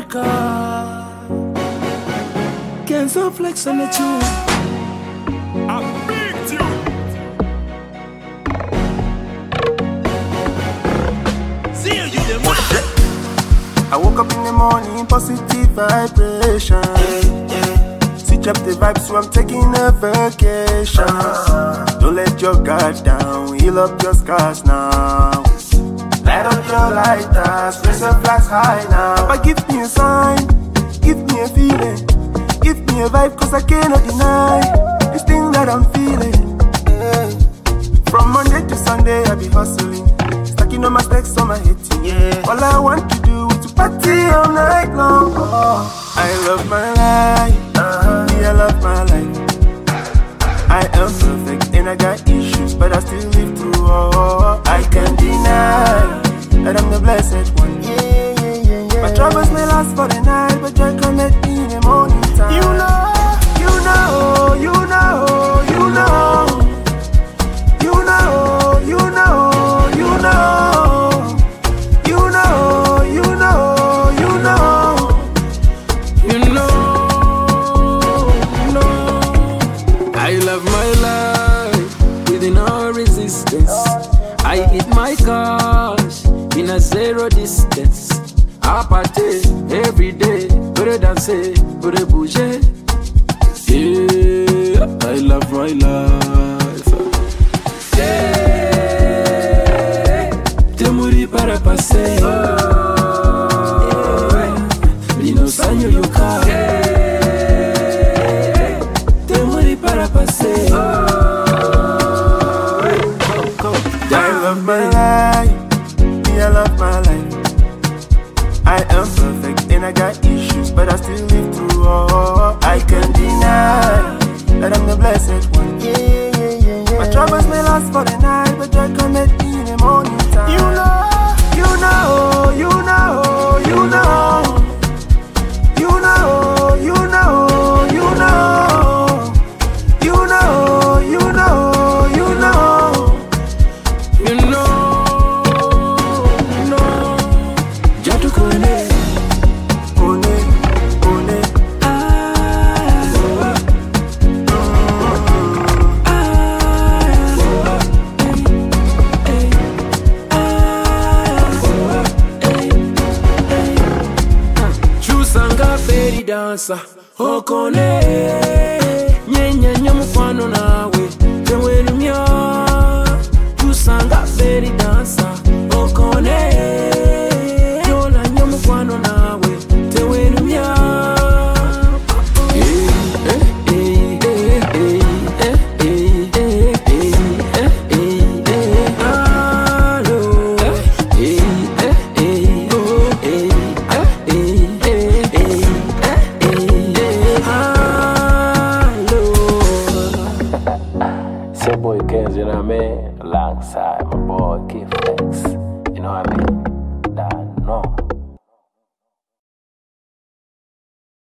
America. Can't so flex on the tune. I beat you. See you the money. I woke up in the morning, positive vibration. Switch up the vibe, so I'm taking a vacation. Don't let your guard down, heal up your scars now. Light up your lighters, raise your flags high now. But give me a sign, give me a feeling, give me a vibe, cause I cannot deny this thing that I'm feeling. From Monday to Sunday, I be hustling, stacking on my stacks on my hitting. All I want to do is to party all night long. I love my life, I love my life. I am perfect and I got issues, but I still live through all. I can't deny that I'm the blessed one. My troubles may last for the night, but joy come at me in the morning time. You know, you know, you know, you know, you know, you know, you know, you know, you know, you know, You know, I love my life with no resistance. I hit my cash in a zero distance. I party every day, better than say, better bouger. Yeah, I love my life. Yeah, te mouri para passer. Mino sanyo yoka. Te mouri para passer. I love my life, me I love my life. I am perfect and I got issues, but I still live through all. I can't deny that I'm the blessed one. My troubles may last for the night, but joy come at me in the morning time. You know, you know, you know, you know, you know, you know, you know, you know, you know, you know. You know, Jatu Kone. Chusanga beri dansa okone nyenya nyamukwano nawe tewenumya. Chusanga beri dansa okone yola nyamukwano nawe tewenumya. Say boy Kenz, you know what I mean? Alongside my boy Kid Flex, you know what I mean? That no.